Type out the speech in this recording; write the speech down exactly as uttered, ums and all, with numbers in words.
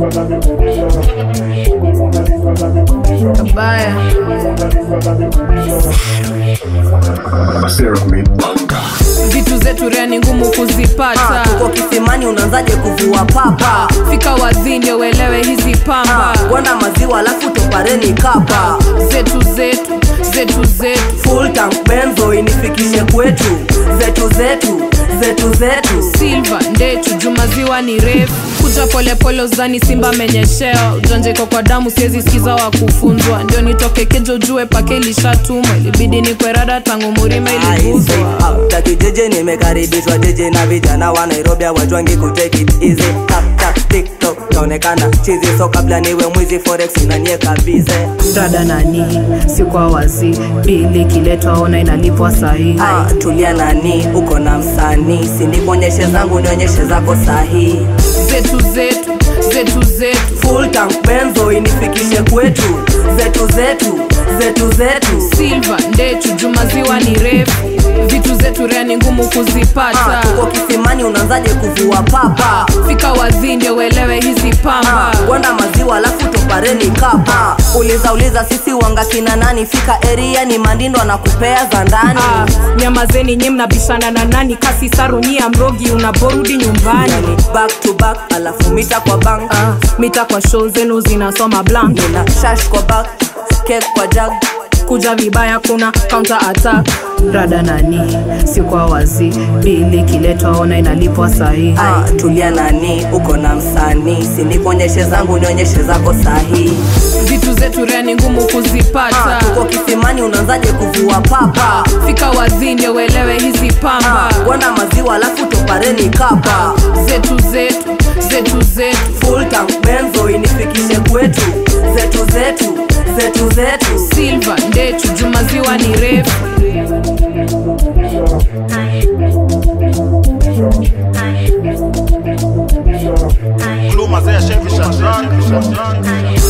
Kabaya vitu zetu rea ni ngumu kuzipata. Tuko kisimani unaanzaje kuvua papa? Fika wazini uelewe hizi pamba. Gwanda maziwa alafu topareni kapa. Zetu zetu, zetu zetu full tank benzo inifikishe kwetu. Zetu zetu, zetu zetu Silva, ndechu, jumaziwa ni refu. Kuja pole pole uzani simba menyesheo. Ujanjeko kwa damu siezi sikiza wa kufunzwa. Ndio nitoke kejo jue pake ilishatumwa. Ilibidi ni kwerada tangu murima iliguzwa. Taki jeje nimekaribishwa jeje na vijana wa Nairobi wajwangi kutake it easy. Tap tap TikTok naonekana chizi, so kabla niwe mwizi forex unanieka bize. Dada nani si kwa wazi bili kiletwa ona inalipwa sahi. Ah, tulia nani uko na msanii, si nikuonyeshe zangu nionyeshe zako sahi. Zetu zetu, zetu zetu full tank benzo inifikishe kwetu. Zetu zetu, zetu zetu Silva, ndechu, jumaziwa ni refu. Vitu zetu rea ni ngumu kuzipata. Tuko kisimani unaanzaje kuvua papa? Fika wazini uelewe hizi pamba. Gwanda maziwa alafu topareni kapa. Uliza uliza sisi wanga kina nani? Fika area ni mandindo na kupea za ndani. Ah, nyamazeni nye mnabishana na nani? Kasi sarunia mrogi unaborudi nyumbani. Yani, back to back alafu mita kwa bank. Ah, mita kwa show zenu zinasoma blank. Nina shash kwa back, cake kwa jug. Kuja vibaya kuna counter attack. Rada nani si kwa wazi bili kiletwa ona inalipwa sahi. Ah, tulia nani uko na msanii, si nikuonyeshe zangu nionyeshe zako sahi. Vitu zetu rea ni ngumu kuzipata. Tuko kisimani unaanzaje kuvua papa? Fika wazini uelewe hizi pamba. Gwanda maziwa alafu topareni kapa. Zetu zetu, zetu zetu full tank benzo inifikishe kwetu. Zetu zetu, zetu zetu Silva, ndechu, jumaziwa ni refu. Gluma zé chefe Chandran